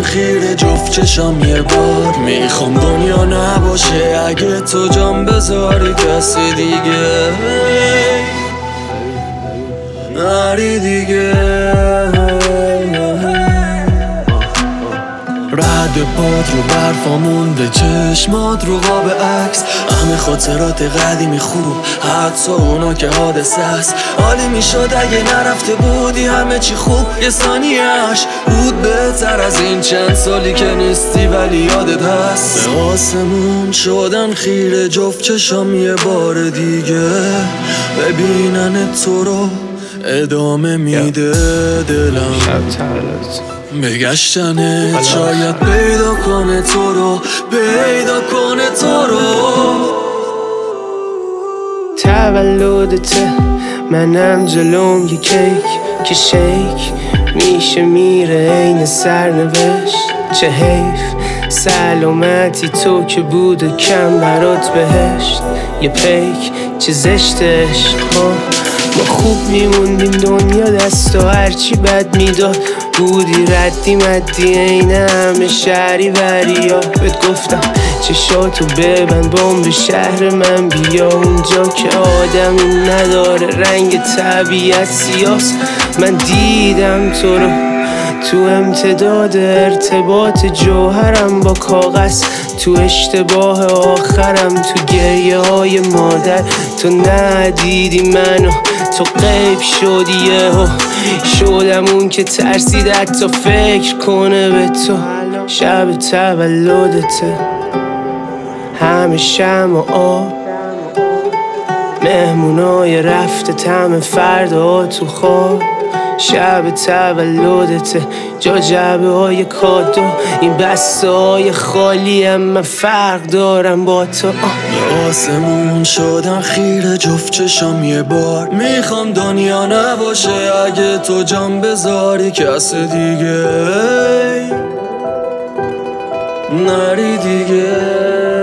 خیره جفت چشم یه بار. میخوام دنیا نباشه اگه تو جام بذاری کسی دیگه نری دیگه. رد پات رو برفا مونده، چشمات رو قاب عکس، همه خاطرات قدیمی خوب، حتی اونا که حادثه است. عالی میشد اگه نرفته بودی همه چی خوب، یه ثانیه‌اش بود بهتر از این چند سالی که نیستی ولی یادت هست. به آسمون شدن خیره جفت چشم یه بار دیگه، ببینن تو رو ادامه میده دلم. بگشتنت شاید پیدا کنه تو رو، پیدا کنه تو رو. تولدته منم جلوم یه کیک که شیک میشه میره این سرنوشت. چه حیف سلامتی تو که بود کم برات بهشت. یه پیک چه زشت عشق ها، ما خوب میموندیم دنیا دست و هرچی بد میداد بودی ردی مدی این همه شهری وریا. بهت گفتم چشاتو ببند بام شهر من بیا، اونجا که آدمی نداره رنگ طبیعت سیاست. من دیدم تو رو تو امتداد ارتباط جوهرم با کاغذ، تو اشتباه آخرم، تو گریه های مادر. تو ندیدی منو، تو غیب شدی یهو، شدم اون که ترسید حتی فکر کنه به تو. شب تولدته همه شمع و آب، مهمونای رفته طعم فردا تو خواب. شب تولدته جا جعبه های کادو، این بسته های خالی هم من فرق دارم با تو. به آسمون شدن خیره جفت چشم یه بار. میخوام دنیا نباشه اگه تو جام بذاری کس دیگه نری دیگه.